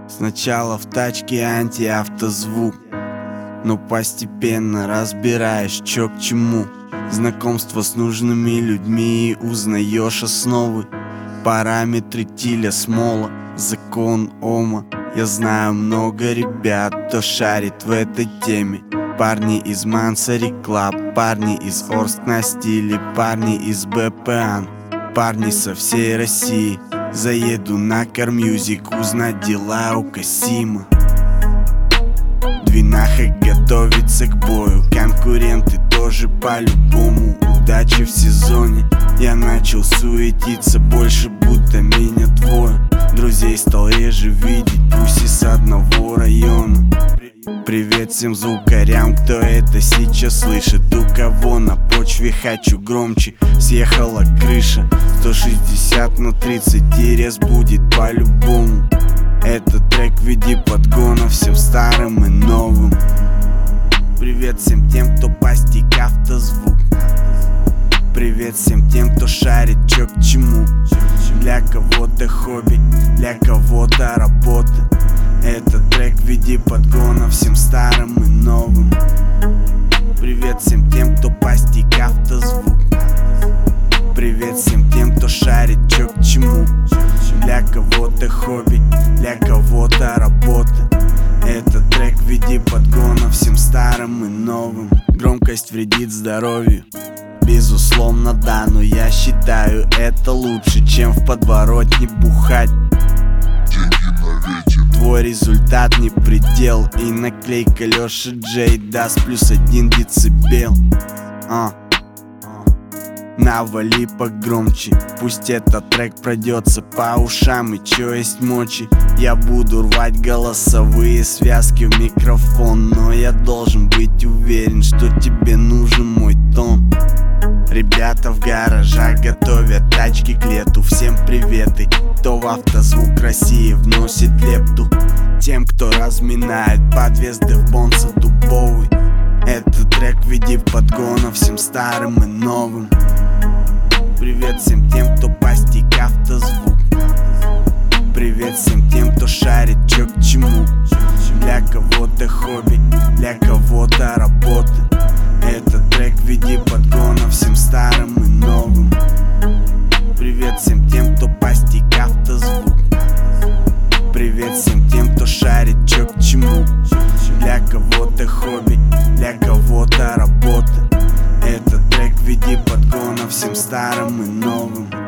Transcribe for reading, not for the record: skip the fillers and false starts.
Сначала в тачке антиавтозвук, но постепенно разбираешь, чё к чему. Знакомство с нужными людьми, узнаешь основы, параметры Тиля Смола, закон Ома. Я знаю много ребят, кто шарит в этой теме. Парни из Мансари Клаб, парни из Орск на стиле, парни из БПАН, парни со всей России. Заеду на Кармьюзик узнать дела у Касима. Двинаха готовится к бою, конкуренты тоже по-любому. Удачи в сезоне, я начал суетиться больше, будто меня двое. Друзей стал реже видеть, пусть и с одного района. Привет всем звукарям, кто это сейчас слышит. У кого на почве хочу громче, съехала крыша. 160 на 30 рез будет по-любому. Этот трек в виде подгона всем старым и новым. Привет всем тем, кто постиг автозвук. Привет всем тем, кто шарит, чё к чему. Для кого-то хобби, для кого-то работа. Этот трек в виде подгона всем старым и новым. Привет всем тем, кто постиг автозвук. Привет всем тем, кто шарит, чё к чему. Для кого-то хобби, для кого-то работа. Этот трек в виде подгона всем старым и новым. Громкость вредит здоровью, безусловно, да, но я считаю это лучше, чем в подворотне бухать. Деньги на ветер. Твой результат не предел, и наклейка Лёша Джей даст +1 децибел. Навали погромче, пусть этот трек пройдется по ушам, и чё есть мочи. Я буду рвать голосовые связки в микрофон, но я должен быть уверен, что тебе нужен мой тон. Ребята в гаражах готовят тачки к лету. Всем приветы, кто в автозвук России вносит лепту. Тем, кто разминает подъезды в бонса дубовый. Этот трек в виде подгона всем старым и новым. Привет всем тем, кто постиг автозвук. Привет всем тем, кто шарит, чё к чему. Для кого-то хобби, для кого-то работа. Этот трек в виде подгона всем старым и новым. Привет всем тем, кто постиг автозвук. Привет всем тем, кто шарит, чё к чему. Для кого-то хобби, для кого-то работа. Этот трек в виде подгона всем старым и новым.